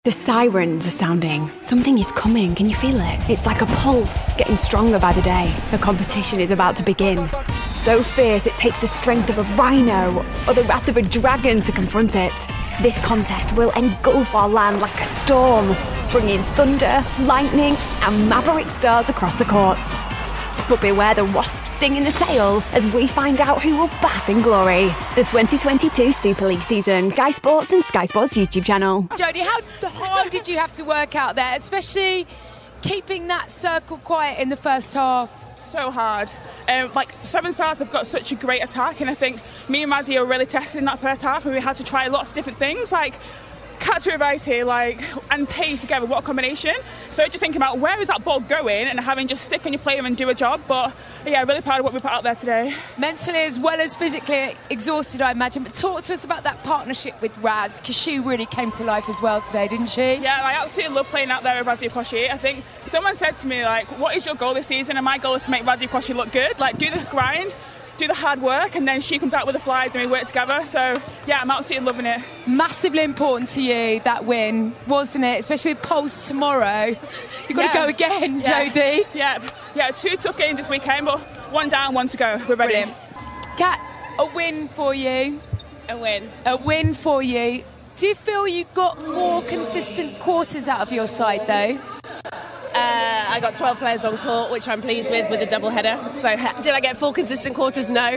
The sirens are sounding. Something is coming. Can you feel it? It's like a pulse, getting stronger by the day. The competition is about to begin. So fierce, it takes the strength of a rhino or the wrath of a dragon to confront it. This contest will engulf our land like a storm, bringing thunder, lightning, and maverick stars across the court. But beware the wasp sting in the tail as we find out who will bath in glory. The 2022 Super League season. Sky Sports and Sky Sports YouTube channel. Jodie, how hard did you have to work out there, especially keeping that circle quiet in the first half? So hard. Seven Stars have got such a great attack, and I think me and Mazzy are really tested in that first half, and we had to try lots of different things, like cat to variety, and pace together. What a combination! So just thinking about where is that ball going, and having just stick on your player and do a job. But yeah, really proud of what we put out there today. Mentally as well as physically exhausted, I imagine. But talk to us about that partnership with Raz, because she really came to life as well today, didn't she? Yeah, I absolutely love playing out there with Razzie Okoshie. I think someone said to me, what is your goal this season? And my goal is to make Razzie Okoshie look good. Do the grind, do the hard work, and then she comes out with the flies and we work together. So yeah, I'm absolutely loving it. Massively important to you, that win, wasn't it? Especially with Pulse tomorrow. You've got to go again, Jodie. Yeah, two tough games this weekend, but one down, one to go. We're ready. Brilliant. Kat, a win for you. A win for you. Do you feel you got 4 consistent quarters out of your side, though? I got 12 players on court, which I'm pleased with a double header. So did I get 4 consistent quarters? No.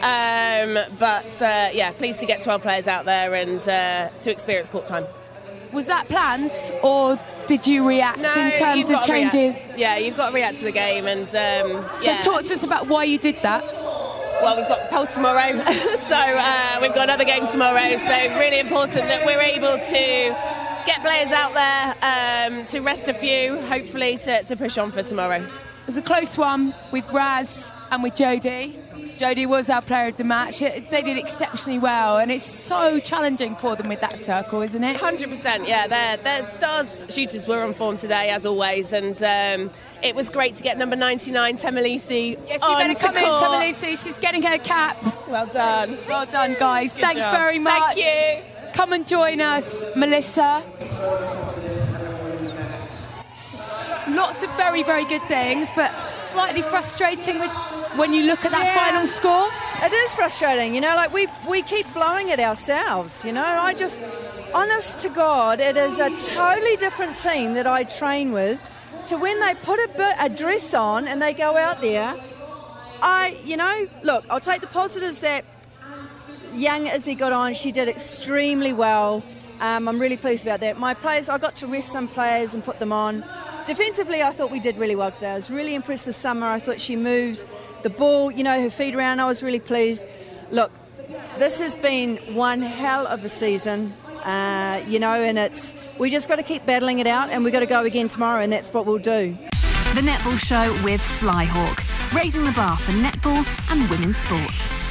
Pleased to get 12 players out there and to experience court time. Was that planned, or did you react in terms of changes? Yeah, you've got to react to the game. And So talk to us about why you did that. Well, we've got Pulse tomorrow, so we've got another game tomorrow. So really important that we're able to get players out there to rest a few, hopefully to push on for tomorrow. It was a close one with Raz and with Jodie. Jodie was our player of the match. They did exceptionally well, and it's so challenging for them with that circle, isn't it? 100%, yeah. Their stars shooters were on form today, as always, and it was great to get number 99, Temelisi. Yes, you better come in, Temelisi. She's getting her cap. Well done. Well done, guys. Good Thanks job. very much. Thank you. Come and join us, Melissa. Lots of very, very good things, but slightly frustrating when you look at that final score. It is frustrating, we keep blowing it ourselves, honest to God, it is a totally different team that I train with to when they put a dress on and they go out there. I'll take the positives that young Izzy got on. She did extremely well. I'm really pleased about that. My players, I got to rest some players and put them on. Defensively, I thought we did really well today. I was really impressed with Summer. I thought she moved the ball, her feet around. I was really pleased. Look, this has been one hell of a season, and we just got to keep battling it out, and we've got to go again tomorrow, and that's what we'll do. The Netball Show with Flyhawk, raising the bar for netball and women's sport.